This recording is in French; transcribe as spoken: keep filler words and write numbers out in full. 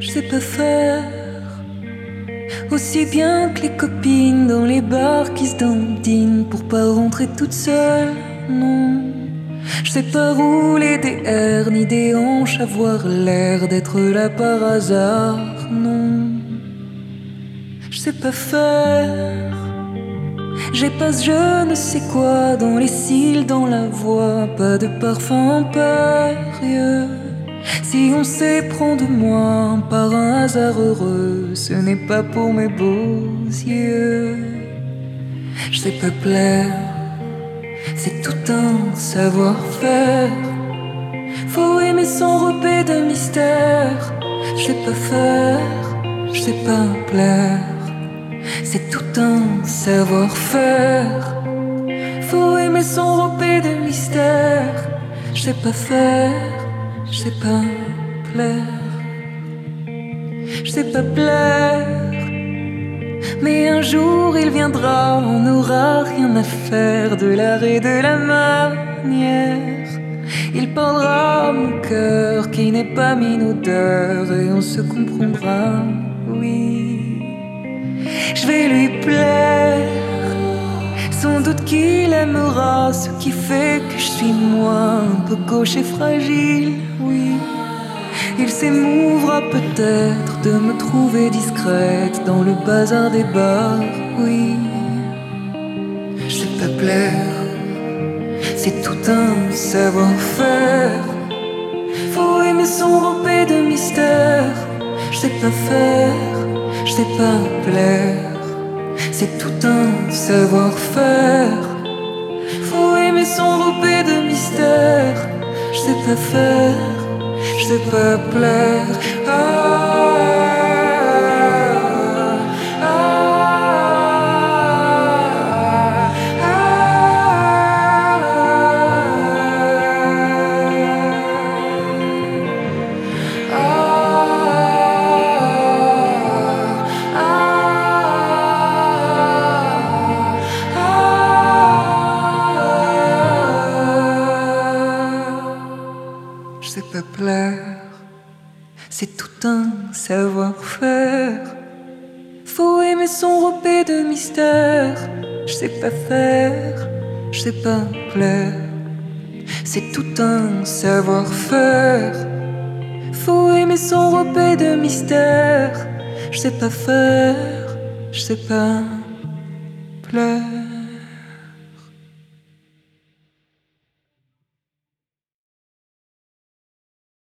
je sais pas faire aussi bien que les copines dans les bars qui se dandinent pour pas rentrer toute seule, non. Je sais pas rouler des airs ni des hanches, avoir l'air d'être là par hasard, non. Je sais pas faire, j'ai pas ce je ne sais quoi dans les cils, dans la voix, pas de parfum impérieux. Si on s'éprend de moi par un hasard heureux, ce n'est pas pour mes beaux yeux. Je sais pas plaire, c'est tout un savoir-faire. Faut aimer s'enrober de mystère. Je sais pas faire, je sais pas plaire, c'est tout un savoir-faire. Faut aimer s'enrober de mystère. Je sais pas faire, je sais pas plaire, je sais pas plaire. Mais un jour il viendra, on n'aura rien à faire de l'art et de la manière. Il parlera à mon cœur qui n'est pas minodeur et on se comprendra, oui. Je vais lui plaire, sans doute qu'il aimera ce qui fait que je suis moi, un peu gauche et fragile, oui. Il s'émouvra peut-être de me trouver discrète dans le bazar des bars, oui. Je sais pas plaire, c'est tout un savoir-faire. Faut aimer s'enrober de mystère. Je sais pas faire, je sais pas plaire, c'est tout un savoir-faire. Faut aimer s'enrober de mystère. Je sais pas faire, je sais pas plaire. Ah, ah, ah, je sais pas plaire, c'est tout un savoir-faire. Faut aimer s'enrober de mystère. Je sais pas faire, je sais pas plaire, c'est tout un savoir-faire. Faut aimer s'enrober de mystère. Je sais pas faire, je sais pas plaire.